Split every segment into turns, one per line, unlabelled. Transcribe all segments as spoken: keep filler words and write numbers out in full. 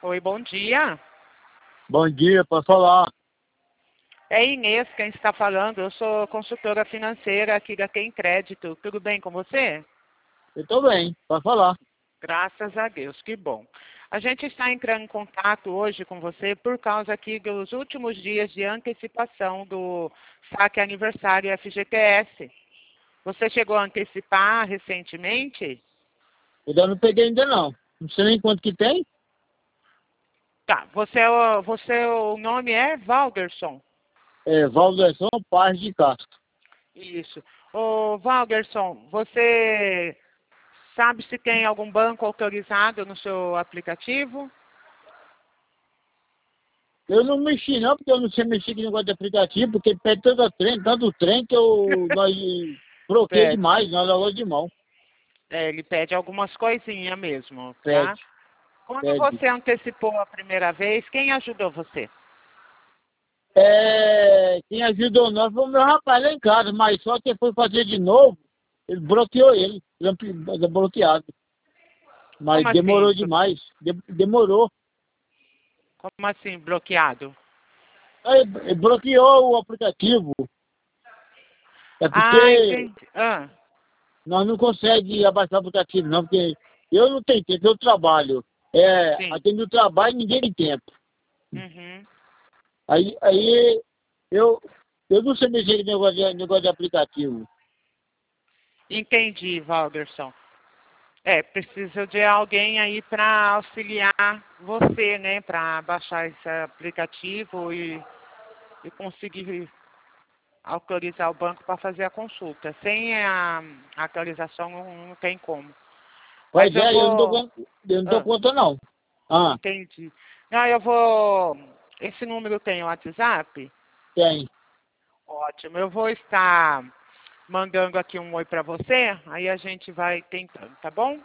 Oi, bom dia.
Bom dia, pode falar.
É Inês quem está falando. Eu sou consultora financeira aqui da Quem Crédito. Tudo bem com você?
Eu tô bem, pode falar.
Graças a Deus, que bom. A gente está entrando em contato hoje com você por causa aqui dos últimos dias de antecipação do saque aniversário F G T S. Você chegou a antecipar recentemente?
Eu ainda não peguei ainda não. Não sei nem quanto que tem.
Tá, você, é o- você o nome é Valderson.
É Valderson Paz de Castro.
Isso. Ô, Valderson, você sabe se tem algum banco autorizado no seu aplicativo?
Eu não mexi não, porque eu não sei mexer com negócio de aplicativo, porque pede tanto trem, tanto trem que eu nós bloqueei
Pede.
demais, nós logo de mão.
É, ele pede algumas coisinhas mesmo, tá?
Pede,
Quando
pede.
você antecipou a primeira vez, quem ajudou você?
É, quem ajudou nós foi o meu rapaz lá em casa, mas só que foi fazer de novo, ele bloqueou ele, ele é bloqueado. Mas
Como assim?
demorou demais, de- demorou.
Como assim, bloqueado?
Aí, ele bloqueou o aplicativo. É
Ah,
porque
entendi. Ah,
nós não conseguimos abaixar o aplicativo, não, porque eu não tenho tempo, eu trabalho. É,
sim.
aqui no trabalho ninguém tem tempo.
Uhum.
Aí, aí eu, eu não sei mexer com negócio de, negócio de aplicativo.
Entendi, Valderson. É, preciso de alguém aí para auxiliar você, né? Para baixar esse aplicativo e, e conseguir autorizar o banco para fazer a consulta. Sem a, a autorização não, não tem como. Mas
Pois
eu
é, eu não dou
vou.
conta, eu não dou
Ah,
conta não. Ah,
entendi. Não, eu vou. Esse número tem o WhatsApp?
tem.
Ótimo. Eu vou estar mandando aqui um oi para você, aí a gente vai tentando, tá bom?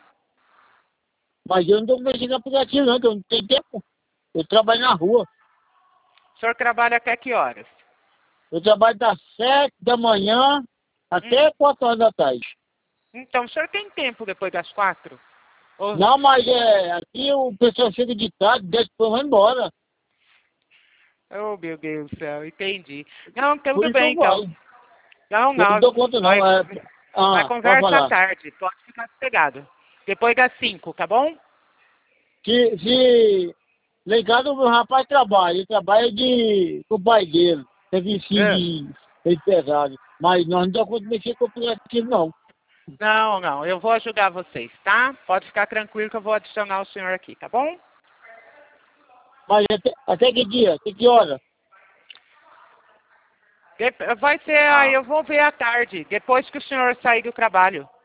Mas eu não dou mexer com aplicativo não, que eu não tenho tempo. Eu trabalho na rua.
O senhor trabalha até que horas?
Eu trabalho das sete da manhã
Hum.
até quatro horas da tarde.
Então, o senhor tem tempo depois das quatro? Ou...
Não, mas é, aqui o pessoal chega de tarde, desce e vai embora.
Oh, meu Deus do céu, entendi. Não,
Por
tudo
isso
bem,
eu vou.
então. Não,
Eu não
nós,
dou conta
nós,
não. É...
nós
Ah, pode
conversa à
falar.
tarde, pode ficar sossegado. Depois das cinco, tá bom?
Se, se lá em casa o meu rapaz trabalha, ele trabalha de com o pai dele, serviço
É.
de de pesado. Mas nós não dá conta de mexer com o aplicativo não.
Não, não, eu vou ajudar vocês, tá? Pode ficar tranquilo que eu vou adicionar o senhor aqui, tá bom?
Mas até, até que dia? Até que hora?
De- Vai ser, aí eu vou ver à tarde, depois que o senhor sair do trabalho.